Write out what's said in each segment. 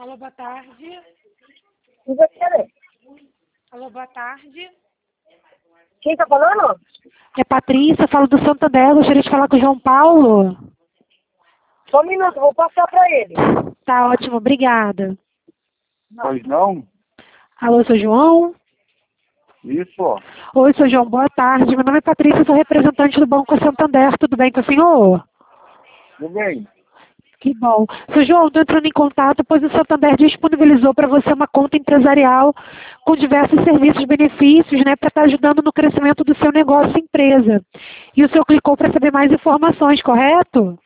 Alô, boa tarde. E você, né? Alô, boa tarde. Quem tá falando? É Patrícia, falo do Santander. Gostaria de falar com o João Paulo. Só um minuto, vou passar pra ele. Tá ótimo, obrigada. Pois não? Alô, sou João? Isso. Oi, sou João, boa tarde. Meu nome é Patrícia, sou representante do Banco Santander. Tudo bem com o senhor? Tudo bem. Que bom. Seu João, estou entrando em contato, pois o Santander disponibilizou para você uma conta empresarial com diversos serviços e benefícios, né, para estar ajudando no crescimento do seu negócio e empresa. E o senhor clicou para saber mais informações, correto?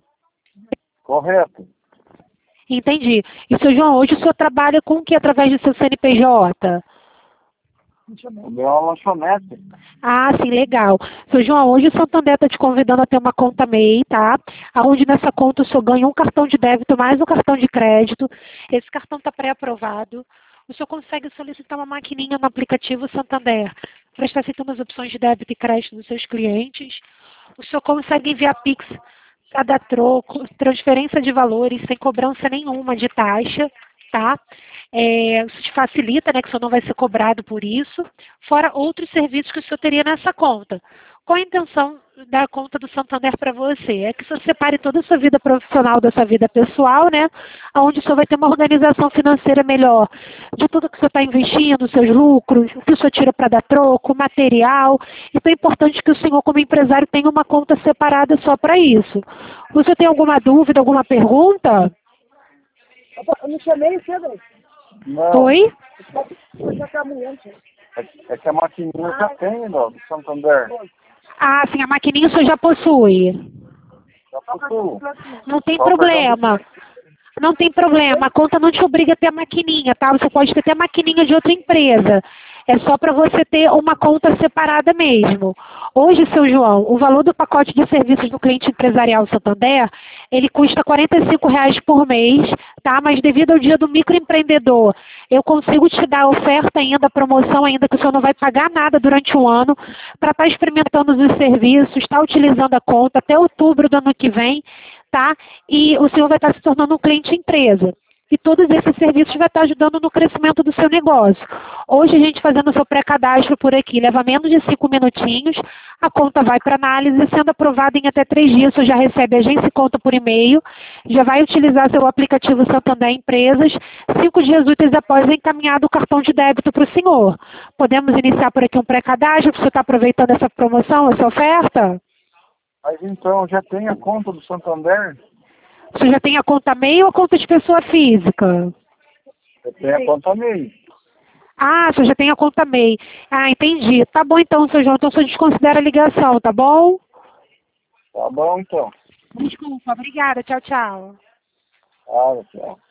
Correto. Entendi. E, seu João, hoje o senhor trabalha com o que através do seu CNPJ? O meu é uma lanchonete. Ah, sim, legal. Seu João, hoje o Santander está te convidando a ter uma conta MEI, tá? Onde nessa conta o senhor ganha um cartão de débito mais um cartão de crédito. Esse cartão está pré-aprovado. O senhor consegue solicitar uma maquininha no aplicativo Santander para estar aceitando as opções de débito e crédito dos seus clientes. O senhor consegue enviar Pix para dar troco, transferência de valores sem cobrança nenhuma de taxa, tá? Isso te facilita, né, que o senhor não vai ser cobrado por isso, fora outros serviços que o senhor teria nessa conta. Qual a intenção da conta do Santander para você? É que o senhor separe toda a sua vida profissional da sua vida pessoal, né, onde o senhor vai ter uma organização financeira melhor de tudo que o senhor está investindo, seus lucros, o que o senhor tira para dar troco, material. Então é importante que o senhor, como empresário, tenha uma conta separada só para isso. Você tem alguma dúvida, alguma pergunta? Eu não chamei você, velho. Não. Oi? Você tá mulher, É que a maquininha já tem, do Santander. Ah, sim, a maquininha o senhor já possui. Já possuo. Não tem Só o problema. Não tem problema. A conta não te obriga a ter a maquininha, tá? Você pode ter até a maquininha de outra empresa. É só para você ter uma conta separada mesmo. Hoje, seu João, o valor do pacote de serviços do cliente empresarial Santander, ele custa R$ 45,00 por mês, tá? Mas devido ao dia do microempreendedor, eu consigo te dar oferta ainda, promoção ainda, que o senhor não vai pagar nada durante o ano, para estar experimentando os serviços, estar utilizando a conta até outubro do ano que vem, tá? E o senhor vai estar se tornando um cliente empresa. E todos esses serviços vai estar ajudando no crescimento do seu negócio. Hoje a gente fazendo o seu pré-cadastro por aqui, leva menos de 5 minutinhos, a conta vai para análise, sendo aprovada em até 3 dias, você já recebe agência e conta por e-mail, já vai utilizar seu aplicativo Santander Empresas, 5 dias úteis após é encaminhado o cartão de débito para o senhor. Podemos iniciar por aqui um pré-cadastro, você está aproveitando essa promoção, essa oferta? Mas então, já tem a conta do Santander? Você já tem a conta MEI ou a conta de pessoa física? Eu tenho a conta MEI. Ah, você já tem a conta MEI. Ah, entendi. Tá bom então, seu João. Então o senhor desconsidera a ligação, tá bom? Tá bom, então. Desculpa, obrigada. Tchau, tchau. Ah, tchau.